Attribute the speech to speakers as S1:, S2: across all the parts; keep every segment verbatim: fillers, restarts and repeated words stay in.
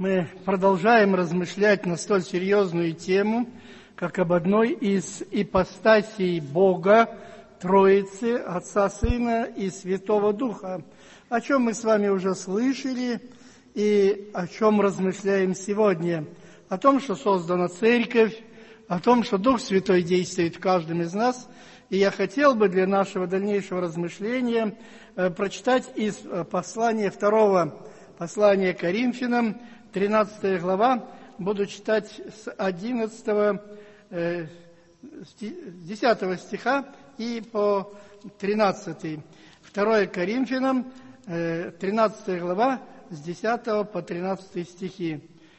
S1: Мы продолжаем размышлять на столь серьезную тему, как об одной из ипостасей Бога, Троицы, Отца, Сына и Святого Духа, о чем мы с вами уже слышали и о чем размышляем сегодня. О том, что создана Церковь, о том, что Дух Святой действует в каждом из нас. И я хотел бы для нашего дальнейшего размышления э, прочитать из э, послания второго послания Коринфянам, тринадцатая глава, буду читать с одиннадцатого, э, десятого стиха и по тринадцатый. второе Коринфянам, э, тринадцатая глава, с десятого по тринадцатый стихи.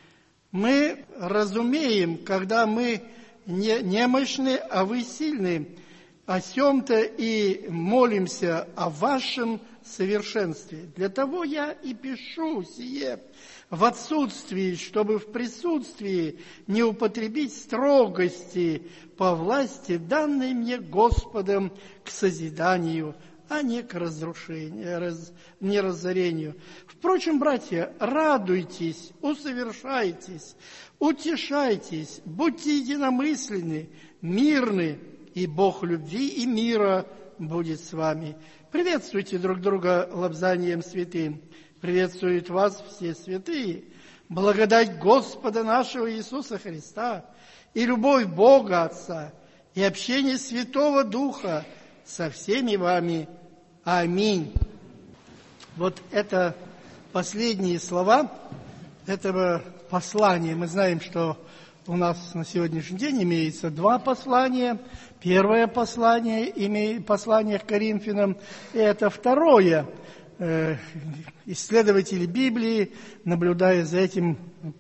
S1: Мы разумеем, когда мы не немощны, а вы сильны, о сем-то и молимся о вашем совершенстве. Для того я и пишу сие в отсутствии, чтобы в присутствии не употребить строгости по власти, данной мне Господом к созиданию, а не к разрушению, раз, не разорению. Впрочем, братья, радуйтесь, усовершайтесь, утешайтесь, будьте единомысленны, мирны, и Бог любви и мира будет с вами. Приветствуйте друг друга лобзанием святым. Приветствуют вас все святые. Благодать Господа нашего Иисуса Христа и любовь Бога Отца и общение Святого Духа со всеми вами. Аминь. Вот это последние слова этого послания. Мы знаем, что у нас на сегодняшний день имеется два послания. Первое послание, имеет послание к Коринфянам, и это второе. Исследователи Библии, наблюдая за этим,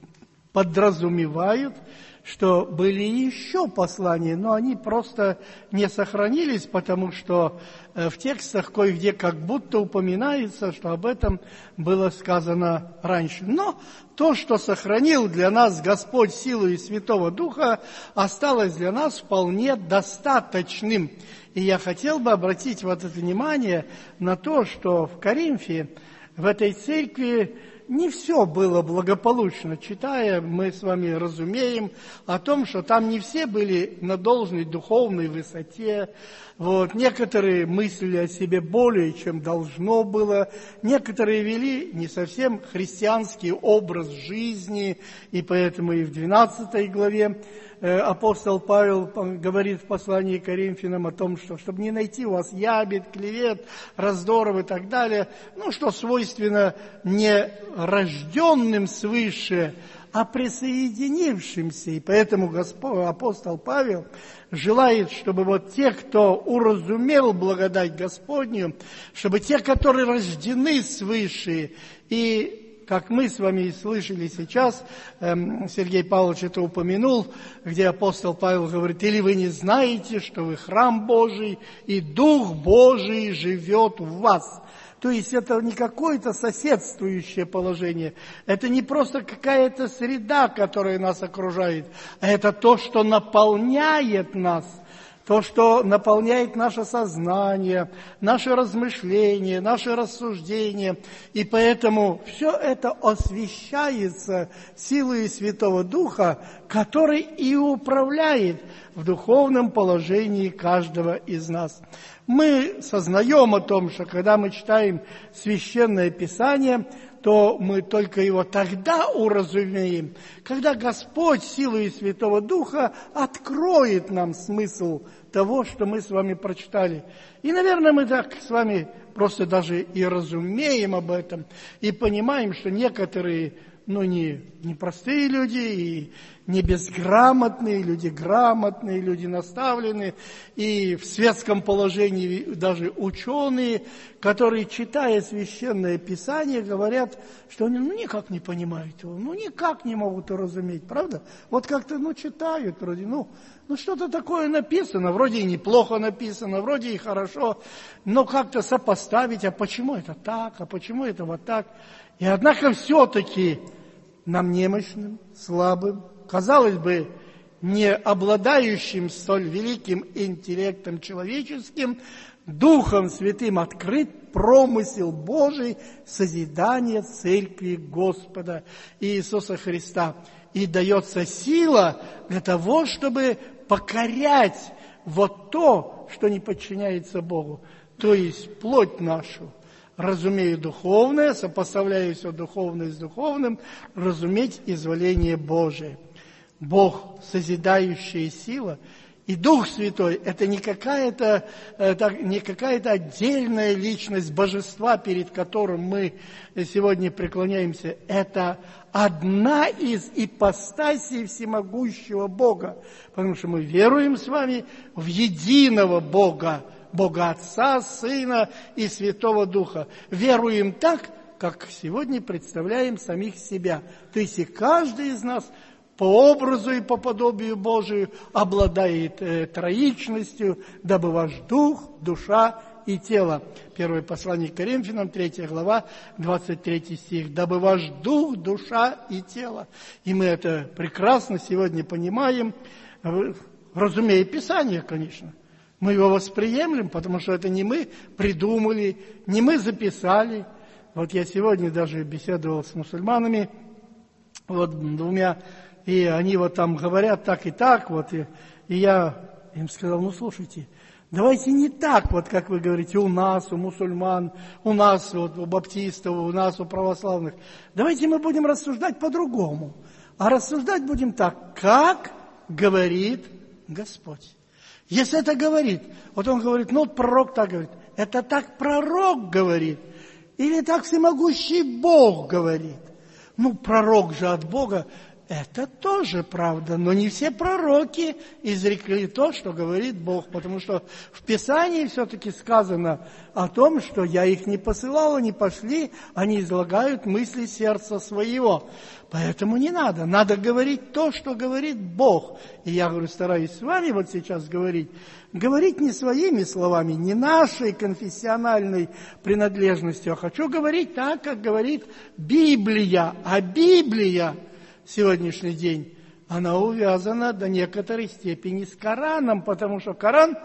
S1: подразумевают, что были еще послания, но они просто не сохранились, потому что в текстах кое-где как будто упоминается, что об этом было сказано раньше. Но то, что сохранил для нас Господь силой Святого Духа, осталось для нас вполне достаточным. И я хотел бы обратить вот это внимание на то, что в Коринфе, в этой церкви, не все было благополучно. Читая, мы с вами разумеем о том, что там не все были на должной духовной высоте. Вот. Некоторые мыслили о себе более, чем должно было. Некоторые вели не совсем христианский образ жизни. И поэтому и в двенадцатой главе апостол Павел говорит в послании к Коринфянам о том, что чтобы не найти у вас ябед, клевет, раздоров и так далее, ну, что свойственно не рожденным свыше, а присоединившимся. И поэтому Господь, апостол Павел желает, чтобы вот те, кто уразумел благодать Господню, чтобы те, которые рождены свыше, и как мы с вами слышали сейчас, Сергей Павлович это упомянул, где апостол Павел говорит: «Или вы не знаете, что вы храм Божий, и Дух Божий живет в вас». То есть это не какое-то соседствующее положение, это не просто какая-то среда, которая нас окружает, а это то, что наполняет нас. То, что наполняет наше сознание, наши размышления, наши рассуждения. И поэтому все это освящается силой Святого Духа, который и управляет в духовном положении каждого из нас. Мы сознаем о том, что когда мы читаем Священное Писание, то мы только его тогда уразумеем, когда Господь силой Святого Духа откроет нам смысл того, что мы с вами прочитали. И, наверное, мы так с вами просто даже и разумеем об этом, и понимаем, что некоторые, ну, не, не простые люди, и не безграмотные, люди грамотные, люди наставленные, и в светском положении даже ученые, которые, читая Священное Писание, говорят, что они ну, никак не понимают его, ну никак не могут уразуметь, правда? Вот как-то, ну, читают вроде, ну, ну что-то такое написано, вроде и неплохо написано, вроде и хорошо, но как-то сопоставить, а почему это так, а почему это вот так? И однако все-таки нам немощным, слабым, казалось бы, не обладающим столь великим интеллектом человеческим, Духом Святым открыт промысел Божий созидания Церкви Господа Иисуса Христа. И дается сила для того, чтобы покорять вот то, что не подчиняется Богу, то есть плоть нашу. Разумею духовное, сопоставляю все духовное с духовным, разуметь изволение Божие. Бог, созидающая сила, и Дух Святой – это не какая-то, это не какая-то отдельная личность божества, перед которым мы сегодня преклоняемся. Это одна из ипостасей всемогущего Бога, потому что мы веруем с вами в единого Бога, Бога Отца, Сына и Святого Духа. Веруем так, как сегодня представляем самих себя. То есть и каждый из нас по образу и по подобию Божию обладает э, троичностью, дабы ваш дух, душа и тело. Первое послание к Коринфянам, третья глава, двадцать третий стих. Дабы ваш дух, душа и тело. И мы это прекрасно сегодня понимаем, разумея Писание, конечно. Мы его восприемлем, потому что это не мы придумали, не мы записали. Вот я сегодня даже беседовал с мусульманами, вот двумя, и они вот там говорят так и так, вот, и, и я им сказал, ну, слушайте, давайте не так, вот как вы говорите, у нас, у мусульман, у нас, вот, у баптистов, у нас, у православных. Давайте мы будем рассуждать по-другому. А рассуждать будем так, как говорит Господь. Если это говорит, вот он говорит, ну, вот пророк так говорит, это так пророк говорит, или так всемогущий Бог говорит. Ну, пророк же от Бога, это тоже правда, но не все пророки изрекли то, что говорит Бог, потому что в Писании все-таки сказано о том, что я их не посылал, они пошли, они излагают мысли сердца своего. Поэтому не надо, надо говорить то, что говорит Бог. И я, говорю, стараюсь с вами вот сейчас говорить, говорить не своими словами, не нашей конфессиональной принадлежностью, а хочу говорить так, как говорит Библия. А Библия сегодняшний день, она увязана до некоторой степени с Кораном, потому что Коран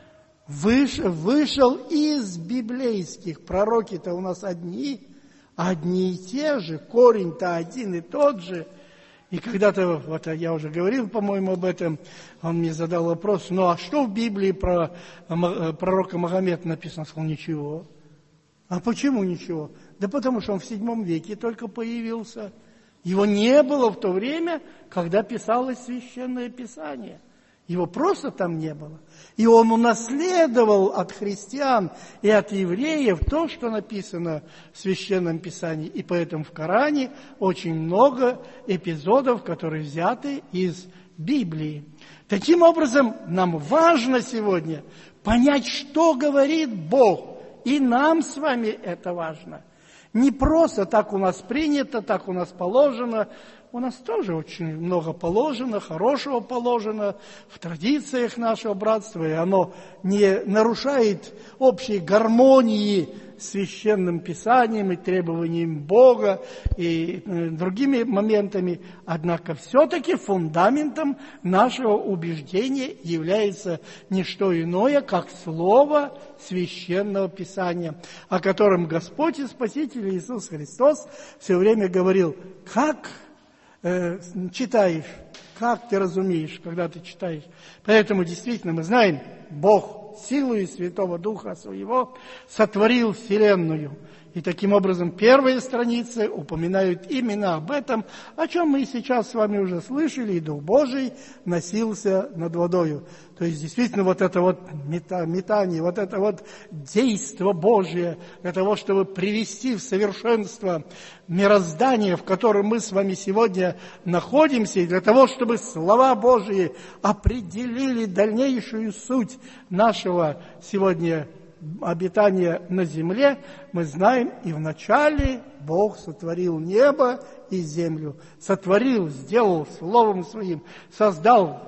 S1: вышел, вышел из библейских. Пророки-то у нас одни, одни и те же, корень-то один и тот же. И когда-то, вот я уже говорил, по-моему, об этом, он мне задал вопрос, ну а что в Библии про пророка Магомета написано? Он сказал, ничего. А почему ничего? Да потому что он в седьмом веке только появился. Его не было в то время, когда писалось Священное Писание. Его просто там не было. И он унаследовал от христиан и от евреев то, что написано в Священном Писании. И поэтому в Коране очень много эпизодов, которые взяты из Библии. Таким образом, нам важно сегодня понять, что говорит Бог. И нам с вами это важно. Не просто так у нас принято, так у нас положено. У нас тоже очень много положено, хорошего положено в традициях нашего братства, и оно не нарушает общей гармонии с Священным Писанием и требованиями Бога и другими моментами. Однако все-таки фундаментом нашего убеждения является не что иное, как Слово Священного Писания, о котором Господь и Спаситель Иисус Христос все время говорил, как э, читаешь, как ты разумеешь, когда ты читаешь. Поэтому действительно мы знаем, Бог силою Святого Духа Своего сотворил вселенную. И таким образом первые страницы упоминают именно об этом, о чем мы сейчас с вами уже слышали, и Дух Божий носился над водою. То есть действительно вот это вот метание, вот это вот действо Божие для того, чтобы привести в совершенство мироздание, в котором мы с вами сегодня находимся, и для того, чтобы слова Божии определили дальнейшую суть нашего сегодня обитания на земле, мы знаем, и вначале Бог сотворил небо и землю. Сотворил, сделал Словом Своим, создал,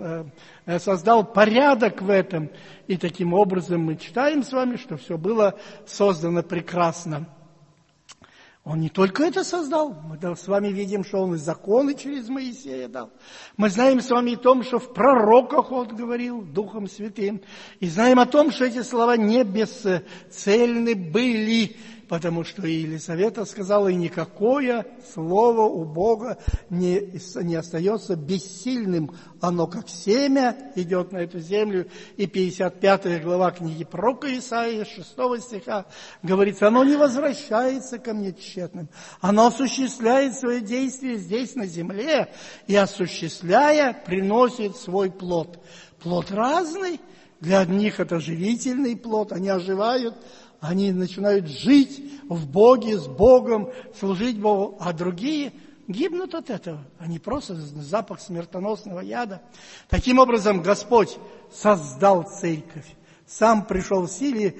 S1: создал порядок в этом. И таким образом мы читаем с вами, что все было создано прекрасно. Он не только это создал, мы с вами видим, что Он и законы через Моисея дал. Мы знаем с вами о том, что в пророках Он говорил Духом Святым. И знаем о том, что эти слова не бесцельны были, потому что и Елисавета сказала, и никакое слово у Бога не, не остается бессильным. Оно как семя идет на эту землю. И пятьдесят пятая глава книги пророка Исаии, шестого стиха, говорится, оно не возвращается ко мне тщетным. Оно осуществляет свое действие здесь на земле и, осуществляя, приносит свой плод. Плод разный. Для одних это живительный плод, они оживают, они начинают жить в Боге, с Богом, служить Богу, а другие гибнут от этого. Они просто запах смертоносного яда. Таким образом, Господь создал церковь, сам пришел в силе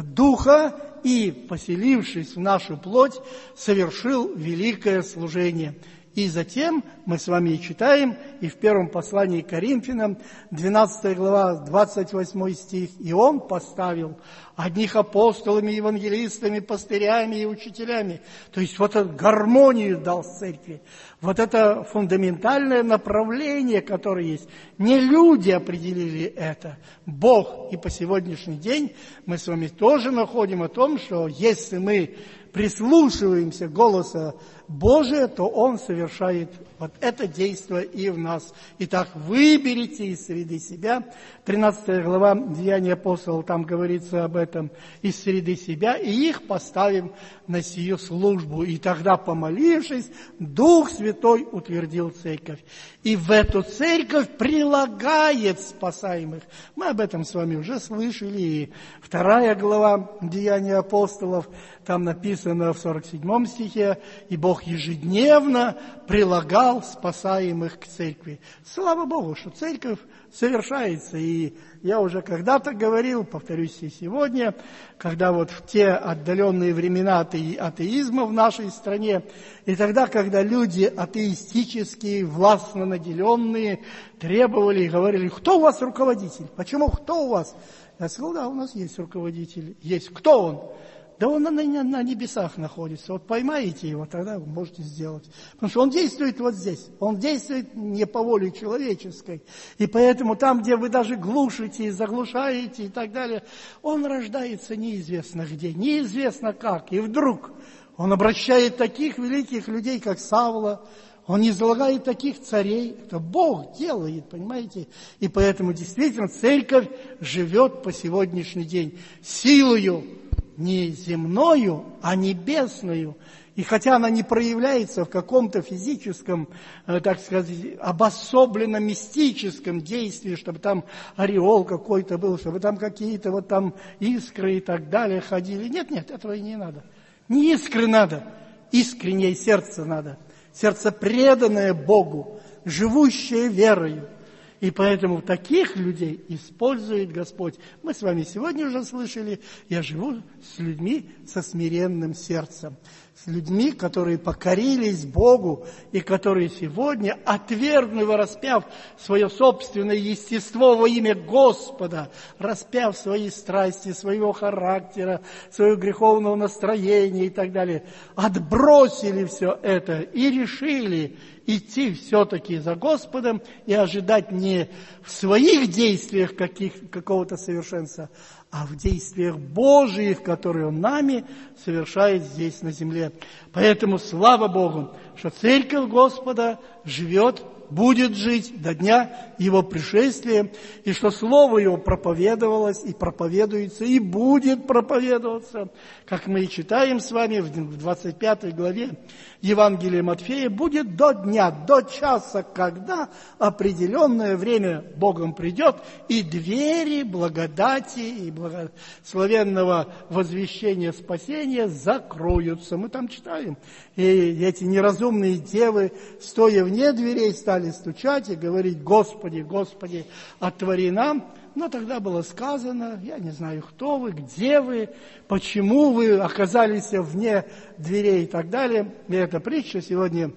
S1: Духа и, поселившись в нашу плоть, совершил великое служение. И затем мы с вами читаем, и в первом послании к Коринфянам, двенадцатая глава, двадцать восьмой стих, «И Он поставил одних апостолами, евангелистами, пастырями и учителями». То есть вот эту гармонию дал церкви, вот это фундаментальное направление, которое есть. Не люди определили это, Бог. И по сегодняшний день мы с вами тоже находим о том, что если мы прислушиваемся к голосу Божия, то Он совершает вот это действие и в нас. Итак, выберите из среды себя, тринадцатая глава Деяния апостолов, там говорится об этом, из среды себя, и их поставим на сию службу. И тогда, помолившись, Дух Святой утвердил церковь. И в эту церковь прилагает спасаемых. Мы об этом с вами уже слышали. И вторая глава Деяния апостолов, там написано в сорок седьмом стихе, и Бог ежедневно прилагал спасаемых к церкви. Слава Богу, что церковь совершается. И я уже когда-то говорил, повторюсь и сегодня, когда вот в те отдаленные времена атеизма в нашей стране, и тогда, когда люди атеистические, властно наделенные, требовали и говорили, кто у вас руководитель? Почему кто у вас? Я сказал, да, у нас есть руководитель. Есть. Кто он? Да он на, на, на небесах находится. Вот поймаете его, тогда вы можете сделать. Потому что он действует вот здесь. Он действует не по воле человеческой. И поэтому там, где вы даже глушите, заглушаете и так далее, он рождается неизвестно где, неизвестно как. И вдруг он обращает таких великих людей, как Савла, он излагает таких царей. Это Бог делает, понимаете? И поэтому действительно церковь живет по сегодняшний день силою, не земною, а небесною. И хотя она не проявляется в каком-то физическом, э, так сказать, обособленном мистическом действии, чтобы там ореол какой-то был, чтобы там какие-то вот там искры и так далее ходили. Нет, нет, этого и не надо. Не искры надо, искреннее сердце надо. Сердце преданное Богу, живущее верою. И поэтому таких людей использует Господь. Мы с вами сегодня уже слышали, я живу с людьми со смиренным сердцем, с людьми, которые покорились Богу и которые сегодня, отвергнув, распяв свое собственное естество во имя Господа, распяв свои страсти, своего характера, своего греховного настроения и так далее, отбросили все это и решили идти все-таки за Господом и ожидать не в своих действиях каких, какого-то совершенства, а в действиях Божиих, которые Он нами совершает здесь на земле. Поэтому слава Богу, что Церковь Господа живет, будет жить до дня Его пришествия, и что Слово Его проповедовалось и проповедуется, и будет проповедоваться, как мы и читаем с вами в двадцать пятой главе Евангелия Матфея, будет до дня, до часа, когда определенное время Богом придет, и двери благодати и благословенного возвещения спасения закроются. Мы там читаем. И эти неразумные девы, стоя вне дверей, стали стучать и говорить: «Господи, Господи, отвори нам». Но тогда было сказано, я не знаю, кто вы, где вы, почему вы оказались вне дверей и так далее. И эта притча сегодня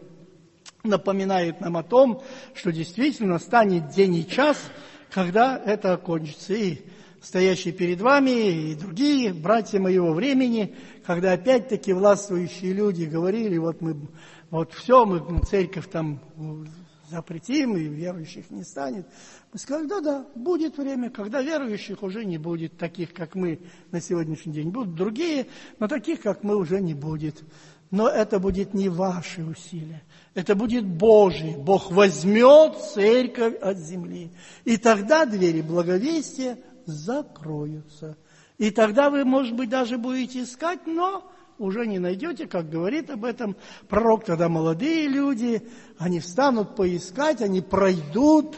S1: напоминает нам о том, что действительно станет день и час, когда это окончится. И стоящий перед вами, и другие братья моего времени, когда опять-таки властвующие люди говорили, вот мы, вот все, мы церковь там запретим, и верующих не станет. Мы сказали, да-да, будет время, когда верующих уже не будет, таких, как мы на сегодняшний день. Будут другие, но таких, как мы, уже не будет. Но это будет не ваши усилия, это будет Божье. Бог возьмет церковь от земли. И тогда двери благовестия закроются. И тогда вы, может быть, даже будете искать, но уже не найдете, как говорит об этом пророк. Тогда молодые люди, они встанут поискать, они пройдут,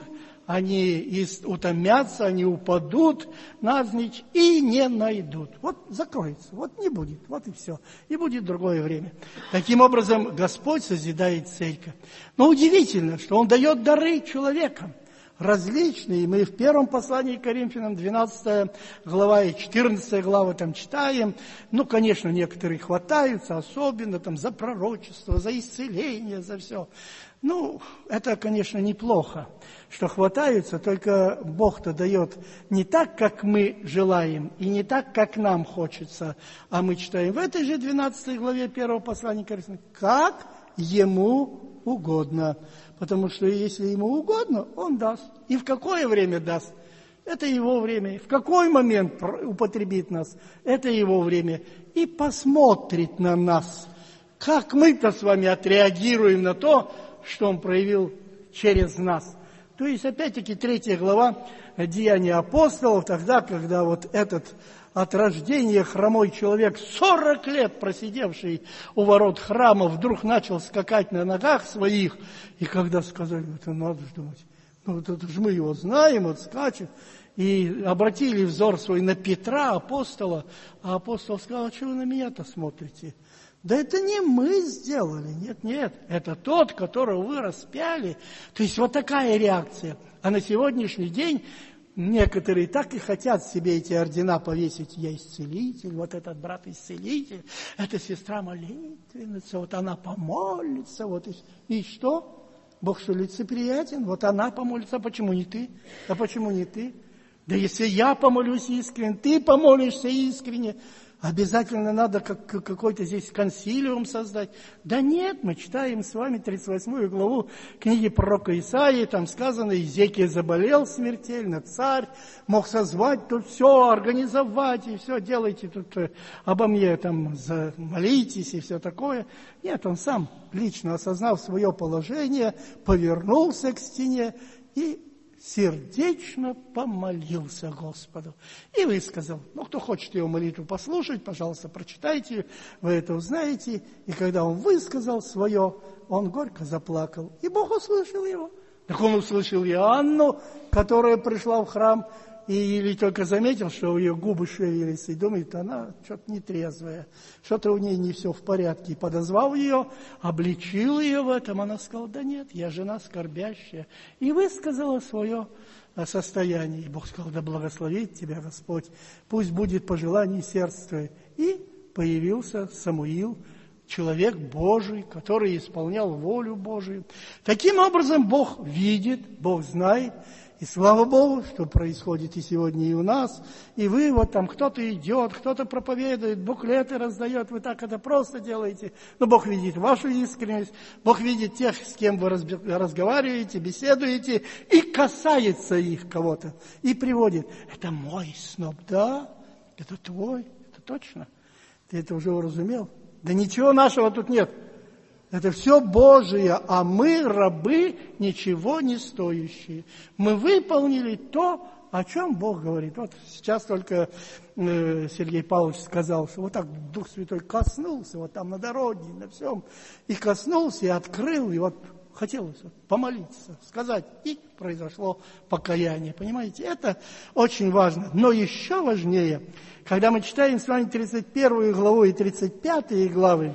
S1: они утомятся, они упадут навзничь и не найдут. Вот закроется, вот не будет, вот и все. И будет другое время. Таким образом, Господь созидает церковь. Но удивительно, что Он дает дары человекам различные. Мы в первом послании к Коринфянам, двенадцатая глава и четырнадцатая глава там читаем. Ну, конечно, некоторые хватаются, особенно там за пророчество, за исцеление, за все. Ну, это, конечно, неплохо, что хватаются, только Бог-то дает не так, как мы желаем, и не так, как нам хочется. А мы читаем в этой же двенадцатой главе первого послания к Коринфянам, как Ему угодно. Потому что если Ему угодно, Он даст. И в какое время даст? Это Его время. В какой момент употребит нас? Это Его время. И посмотрит на нас. Как мы-то с вами отреагируем на то, что Он проявил через нас. То есть, опять-таки, третья глава Деяния апостолов, тогда, когда вот этот от рождения хромой человек, сорок лет просидевший у ворот храма, вдруг начал скакать на ногах своих, и когда сказали, это надо же думать, ну вот это же мы его знаем, он скачет, и обратили взор свой на Петра, апостола, а апостол сказал, а что вы на меня-то смотрите? Да это не мы сделали, нет, нет, это тот, которого вы распяли. То есть вот такая реакция. А на сегодняшний день некоторые так и хотят себе эти ордена повесить. Я исцелитель, вот этот брат исцелитель, эта сестра молитвенница, вот она помолится, вот и, и что? Бог что, лицеприятен? Вот она помолится, а почему не ты? А почему не ты? Да если я помолюсь искренне, ты помолишься искренне, обязательно надо как, какой-то здесь консилиум создать. Да нет, мы читаем с вами тридцать восьмую главу книги пророка Исаии, там сказано, Иезекия заболел смертельно, царь мог созвать тут все, организовать, и все, делайте тут обо мне, там, молитесь и все такое. Нет, он сам, лично осознав свое положение, повернулся к стене и сердечно помолился Господу и высказал. Ну, кто хочет его молитву послушать, пожалуйста, прочитайте, вы это узнаете. И когда он высказал свое, он горько заплакал. И Бог услышал его. Так он услышал и Анну, которая пришла в храм, и или только заметил, что у ее губы шевелились, и думает, она что-то нетрезвая, что-то у ней не все в порядке. И подозвал ее, обличил ее в этом, она сказала, да нет, я жена скорбящая. И высказала свое состояние. И Бог сказал, да благословит тебя Господь, пусть будет по желанию сердца твоего. И появился Самуил, человек Божий, который исполнял волю Божию. Таким образом, Бог видит, Бог знает. И слава Богу, что происходит и сегодня, и у нас. И вы вот там, кто-то идет, кто-то проповедует, буклеты раздает, вы так это просто делаете. Но Бог видит вашу искренность, Бог видит тех, с кем вы разговариваете, беседуете, и касается их кого-то. И приводит, это мой сноп, да, это твой, это точно. Ты это уже уразумел? Да ничего нашего тут нет. Это все Божие, а мы, рабы, ничего не стоящие. Мы выполнили то, о чем Бог говорит. Вот сейчас только э, Сергей Павлович сказал, что вот так Дух Святой коснулся, вот там на дороге, на всем, и коснулся, и открыл, и вот хотелось вот помолиться, сказать, и произошло покаяние. Понимаете, это очень важно. Но еще важнее, когда мы читаем с вами тридцать первую главу и тридцать пятую главы,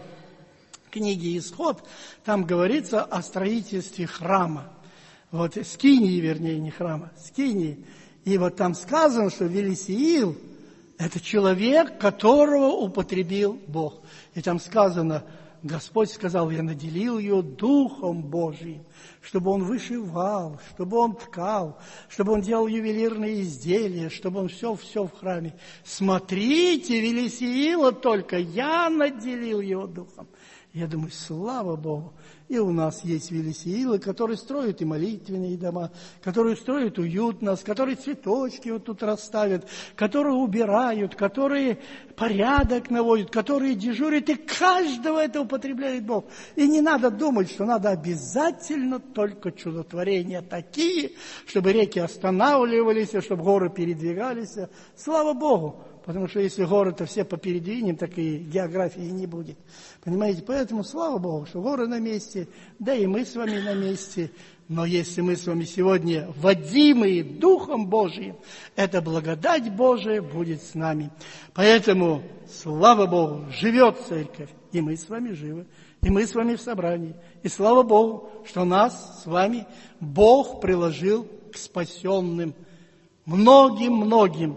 S1: книги «Исход», там говорится о строительстве храма. Вот, скинии, вернее, не храма, скинии. И вот там сказано, что Велисиил – это человек, которого употребил Бог. И там сказано, Господь сказал, я наделил ее Духом Божиим, чтобы он вышивал, чтобы он ткал, чтобы он делал ювелирные изделия, чтобы он все-все в храме. Смотрите, Велисиила только, я наделил его Духом. Я думаю, слава Богу. И у нас есть Велисиилы, которые строят и молитвенные дома, которые строят уютно, которые цветочки вот тут расставят, которые убирают, которые порядок наводят, которые дежурят, и каждого этого употребляет Бог. И не надо думать, что надо обязательно только чудотворения такие, чтобы реки останавливались, чтобы горы передвигались. Слава Богу! Потому что если горы-то все попередвинем, так и географии не будет. Понимаете? Поэтому слава Богу, что горы на месте, да и мы с вами на месте. Но если мы с вами сегодня водимые Духом Божиим, эта благодать Божия будет с нами. Поэтому, слава Богу, живет церковь, и мы с вами живы, и мы с вами в собрании. И слава Богу, что нас с вами Бог приложил к спасенным. Многим-многим.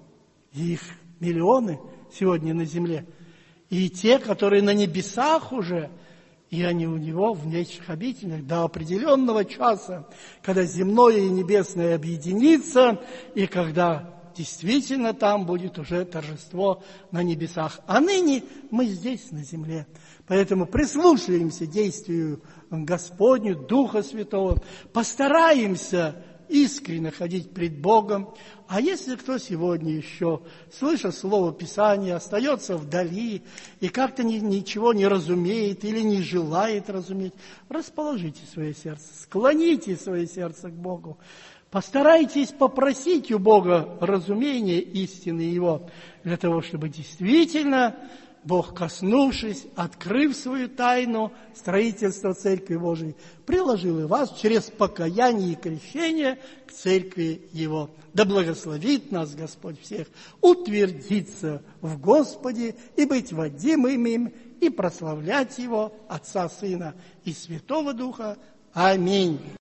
S1: Их миллионы сегодня на земле. И те, которые на небесах уже, и они у него в вечных обителях до определенного часа, когда земное и небесное объединится, и когда действительно там будет уже торжество на небесах. А ныне мы здесь, на земле. Поэтому прислушаемся действию Господню, Духа Святого, постараемся искренне ходить пред Богом. А если кто сегодня еще, слыша слово Писания, остается вдали и как-то ни, ничего не разумеет или не желает разуметь, расположите свое сердце, склоните свое сердце к Богу. Постарайтесь попросить у Бога разумения истины Его, для того, чтобы действительно Бог, коснувшись, открыв свою тайну строительства Церкви Божией, приложил и вас через покаяние и крещение к Церкви Его. Да благословит нас Господь всех утвердиться в Господе и быть водимым им, и прославлять Его, Отца, Сына и Святого Духа. Аминь.